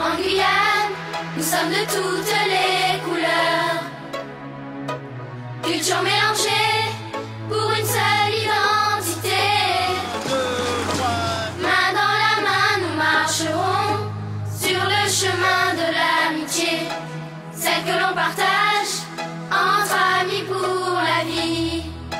En Guyane, nous sommes de toutes les couleurs. Culture mélangée pour une seule identité. Main dans la main, nous marcherons sur le chemin de l'amitié, celle que l'on partage entre amis pour la vie.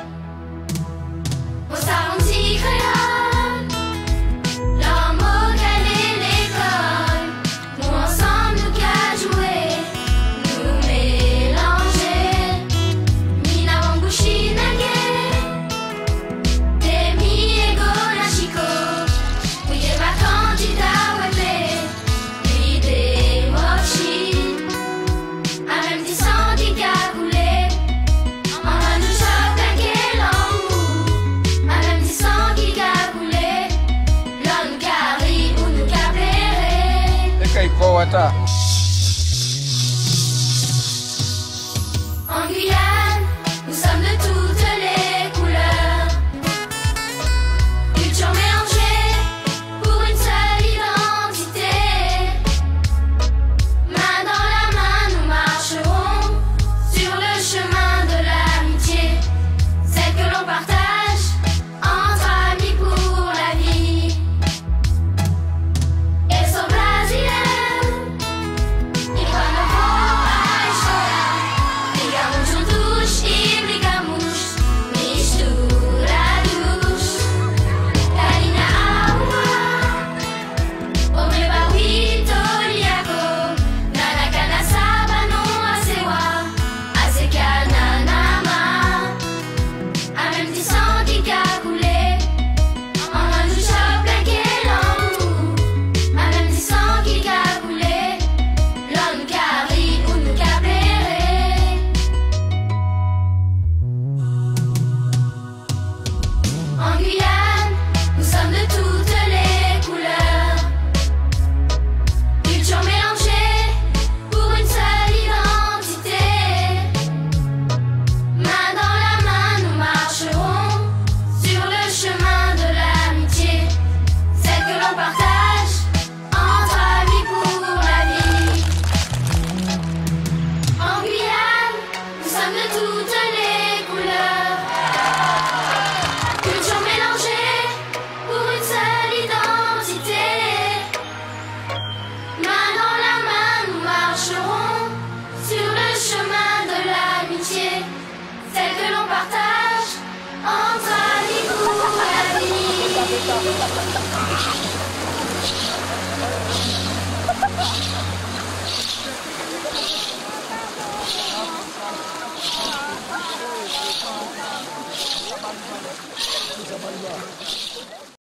Au salon petit créole, l'homme au cahier l'école, nous ensemble nous qu'à jouer, nous mélanger. Mina Wangushi Nage, Demi Ego Nashiko, oui des candidats webé, oui des mochi, à même 10 ans qui a coulé, en un nous choc à l'amour, à même 10 ans qui a coulé, l'homme carré ou nous capéré. En Guyane, nous sommes de toutes les couleurs. Culture mélangée pour une seule identité. Main dans la main, nous marcherons sur le chemin de l'amitié, celle que l'on partage entre amis pour la vie. Eu sou brasileiro e quando vou à escola, brigamos juntos e brigamos misturados. Karina Aua, Omeba Vitoriago, Nanakana Saba non Asewa, Aseka Nanama, à même 10 ans qui a coulé, en un nous choc plaqué l'amour, à même 10 ans qui a coulé, l'homme carré ou nous capéré. En Guyane, nous sommes de toutes les couleurs. Culture mélangée pour une seule identité. Main dans la main, nous marcherons sur le chemin de l'amitié, celle que l'on partage entre amis pour la vie. En Guyane, nous sommes de toutes les couleurs. Culture mélangée pour une seule identité. Main dans la main, nous marcherons sur le chemin de l'amitié, celle que l'on partage entre amis pour la vie. Sabariba.